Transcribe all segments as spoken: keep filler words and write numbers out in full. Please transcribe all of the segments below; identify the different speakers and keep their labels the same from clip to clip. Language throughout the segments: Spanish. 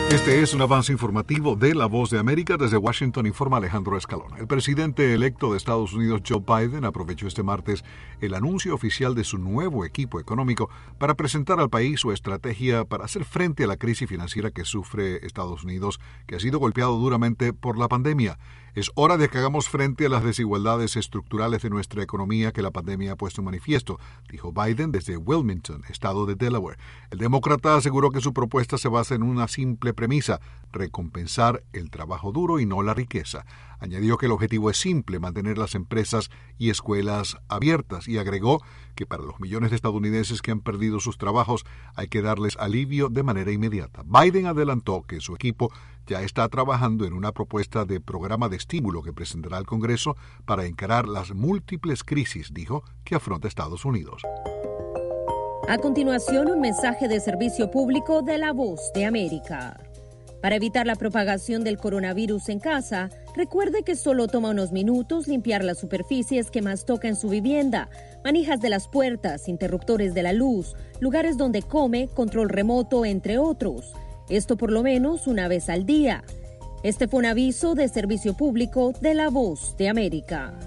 Speaker 1: Este es un avance informativo de La Voz de América. Desde Washington informa Alejandro Escalona. El presidente electo de Estados Unidos, Joe Biden, aprovechó este martes el anuncio oficial de su nuevo equipo económico para presentar al país su estrategia para hacer frente a la crisis financiera que sufre Estados Unidos, que ha sido golpeado duramente por la pandemia. Es hora de que hagamos frente a las desigualdades estructurales de nuestra economía que la pandemia ha puesto en manifiesto, dijo Biden desde Wilmington, estado de Delaware. El demócrata aseguró que su propuesta se basa en una simple premisa: recompensar el trabajo duro y no la riqueza. Añadió que el objetivo es simple: mantener las empresas y escuelas abiertas, y agregó que para los millones de estadounidenses que han perdido sus trabajos hay que darles alivio de manera inmediata. Biden adelantó que su equipo ya está trabajando en una propuesta de programa de estímulo que presentará al Congreso para encarar las múltiples crisis, dijo, que afronta Estados Unidos.
Speaker 2: A continuación, un mensaje de servicio público de La Voz de América. Para evitar la propagación del coronavirus en casa, recuerde que solo toma unos minutos limpiar las superficies que más toca en su vivienda, manijas de las puertas, interruptores de la luz, lugares donde come, control remoto, entre otros. Esto por lo menos una vez al día. Este fue un aviso de servicio público de La Voz de América.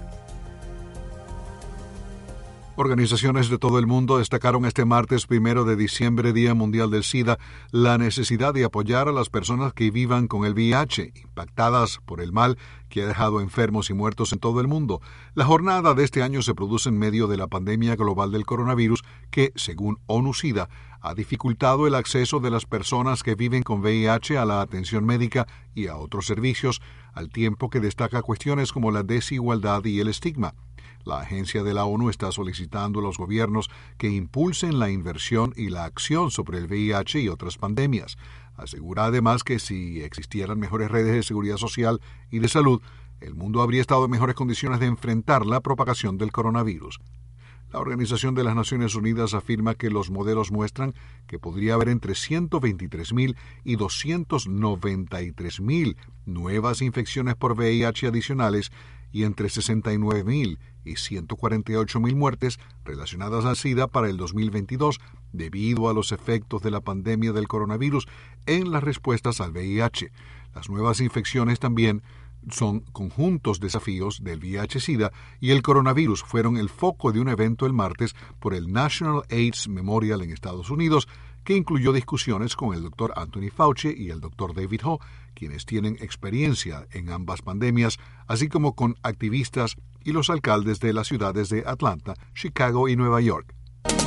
Speaker 1: Organizaciones de todo el mundo destacaron este martes primero de diciembre, Día Mundial del SIDA, la necesidad de apoyar a las personas que vivan con el V I H, impactadas por el mal que ha dejado enfermos y muertos en todo el mundo. La jornada de este año se produce en medio de la pandemia global del coronavirus que, según ONU-SIDA, ha dificultado el acceso de las personas que viven con V I H a la atención médica y a otros servicios, al tiempo que destaca cuestiones como la desigualdad y el estigma. La agencia de la ONU está solicitando a los gobiernos que impulsen la inversión y la acción sobre el V I H y otras pandemias. Asegura además que si existieran mejores redes de seguridad social y de salud, el mundo habría estado en mejores condiciones de enfrentar la propagación del coronavirus. La Organización de las Naciones Unidas afirma que los modelos muestran que podría haber entre ciento veintitrés mil y doscientos noventa y tres mil nuevas infecciones por V I H adicionales y entre sesenta y nueve mil y ciento cuarenta y ocho mil muertes relacionadas al SIDA para el dos mil veintidós debido a los efectos de la pandemia del coronavirus en las respuestas al V I H. Las nuevas infecciones también son conjuntos desafíos del V I H-SIDA y el coronavirus fueron el foco de un evento el martes por el National AIDS Memorial en Estados Unidos, que incluyó discusiones con el doctor Anthony Fauci y el doctor David Ho, quienes tienen experiencia en ambas pandemias, así como con activistas y los alcaldes de las ciudades de Atlanta, Chicago y Nueva York.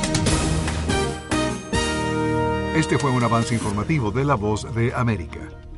Speaker 1: Este fue un avance informativo de La Voz de América.